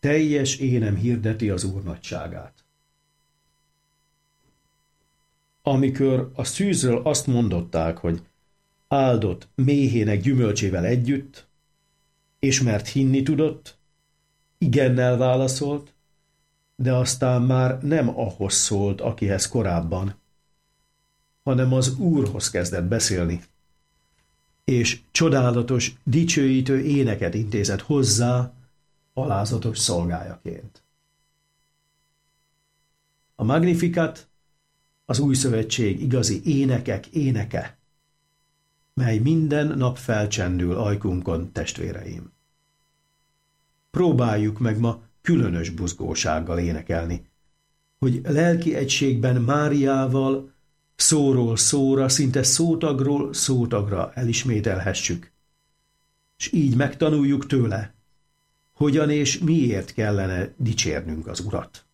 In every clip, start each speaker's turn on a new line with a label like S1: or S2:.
S1: teljes énem hirdeti az Úr nagyságát. Amikor a szűzről azt mondották, hogy áldott méhének gyümölcsével együtt, és mert hinni tudott, igennel válaszolt, de aztán már nem ahhoz szólt, akihez korábban, hanem az Úrhoz kezdett beszélni, és csodálatos, dicsőítő éneket intézett hozzá alázatos szolgájaként. A Magnificat az új szövetség igazi énekek éneke, mely minden nap felcsendül ajkunkon, testvéreim. Próbáljuk meg ma különös buzgósággal énekelni, hogy lelki egységben Máriával szóról szóra, szinte szótagról szótagra elismételhessük, és így megtanuljuk tőle, hogyan és miért kellene dicsérnünk az Urat.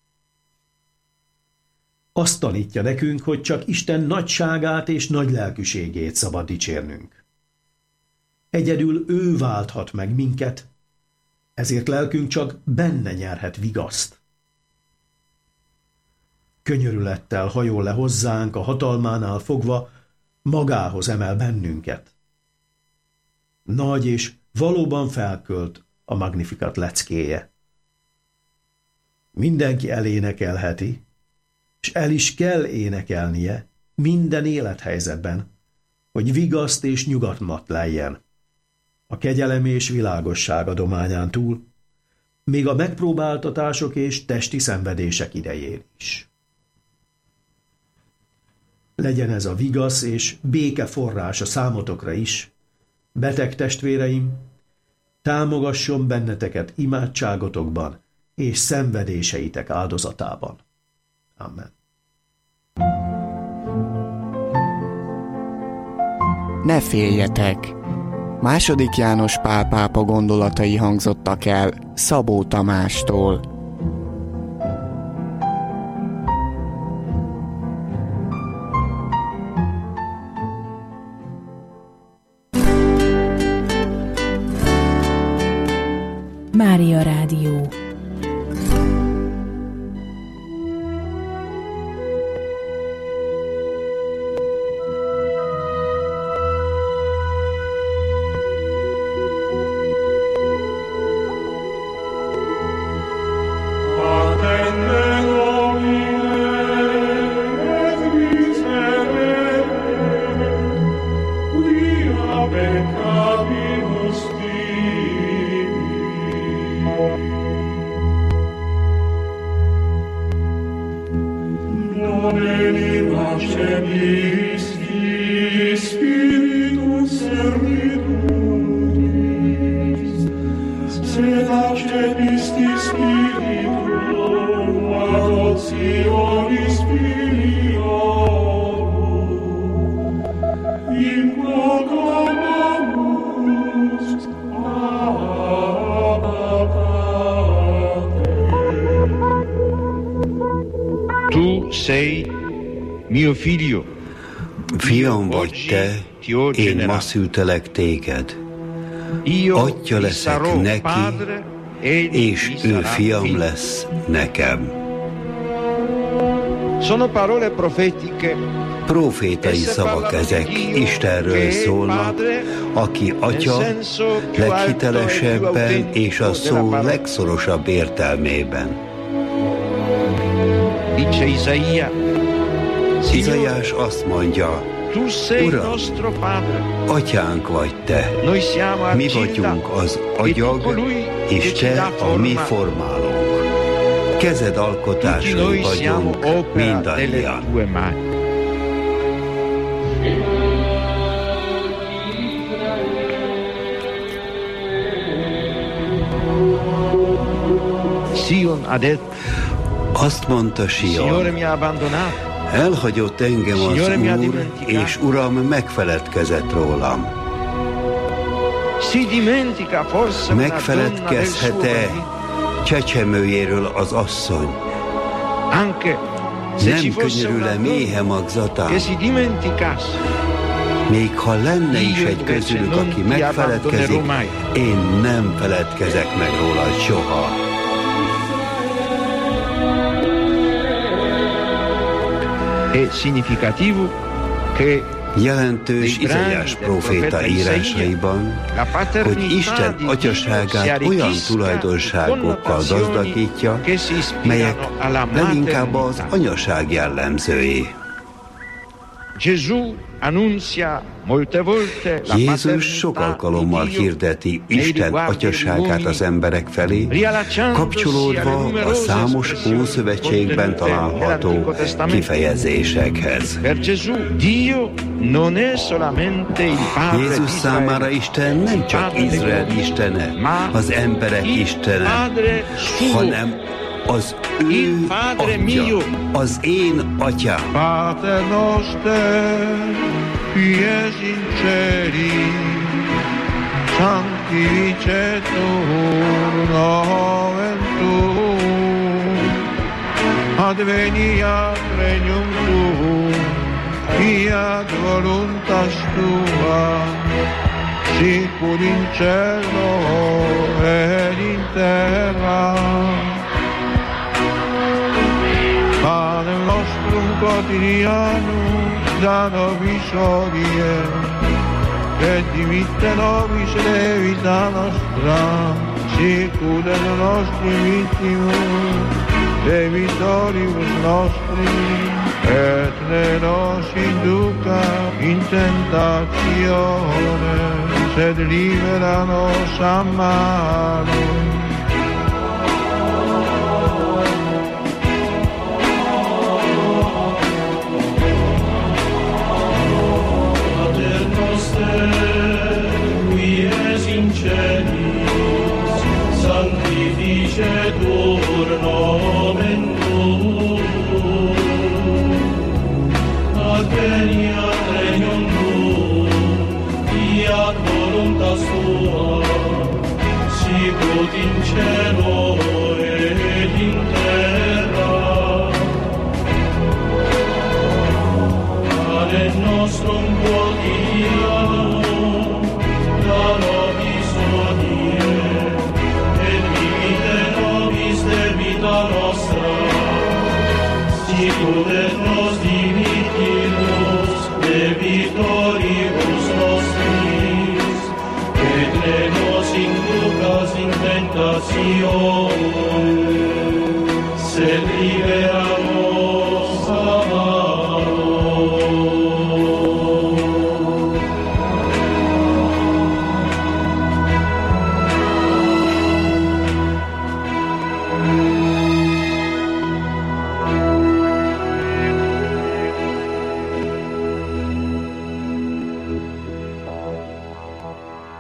S1: Azt tanítja nekünk, hogy csak Isten nagyságát és nagy lelkűségét szabad dicsérnünk. Egyedül ő válthat meg minket, ezért lelkünk csak benne nyerhet vigaszt. Könyörülettel hajol le hozzánk, a hatalmánál fogva magához emel bennünket. Nagy és valóban felkölt a Magnificat leckéje. Mindenki elénekelheti, és el is kell énekelnie minden élethelyzetben, hogy vigaszt és nyugalmat leljen. A kegyelem és világosság adományán túl, még a megpróbáltatások és testi szenvedések idején is. Legyen ez a vigasz és béke forrása számotokra is, beteg testvéreim, támogasson benneteket imádságotokban és szenvedéseitek áldozatában. Amen.
S2: Ne féljetek! II. János Pál pápa gondolatai hangzottak el Szabó Tamástól.
S3: Mária Rádió.
S4: Fiam vagy te, én ma szültelek téged. Atya leszek neki, és ő fiam lesz nekem. Profétai szavak ezek, Istenről szólnak, aki Atya leghitelesebben és a szó legszorosabb értelmében. Izaiás azt mondja, Uram, Atyánk vagy te, mi vagyunk az agyag, és te a mi formálónk. Kezed alkotásai vagyunk mindannyian. Azt mondta Sion, elhagyott engem az Úr, és Uram megfeledkezett rólam. Megfeledkezhet-e csecsemőjéről az asszony? Nem könyörül-e méhe magzatán? Még ha lenne is egy közülük, aki megfeledkezik, én nem feledkezek meg rólad soha. Jelentős Izaiás próféta írásaiban, hogy Isten atyaságát olyan tulajdonságokkal gazdagítja, melyek leginkább az anyaság jellemzői. Jézus sok alkalommal hirdeti Isten atyaságát az emberek felé, kapcsolódva a számos Ószövetségben található kifejezésekhez. Jézus számára Isten nem csak Izrael istene, az emberek istene, hanem az ő atya, az én atyám.
S5: Pater noster, qui es in celi, sanctificetur nomen tuum, adveniat regnum tuum, fiat voluntas tua, sicur in cielo et in terra. Panem nostrum quotidianum da nobis hodie, et dimitte nobis debita nostra, sicur et nostrum vittimus debitoribus nostris, et ne nos induca in tentatione, sed libera nos a malo.
S6: Sanctificetur nomen tuum, adveniat regnum tuum, fiat voluntas tua, sicut in cielo et in terra. Panem nostrum quotidianum da nobis hodie, debita nostra, sicur et nos dimittimus debitoribus nostris, et ne nos inducas in tentatione,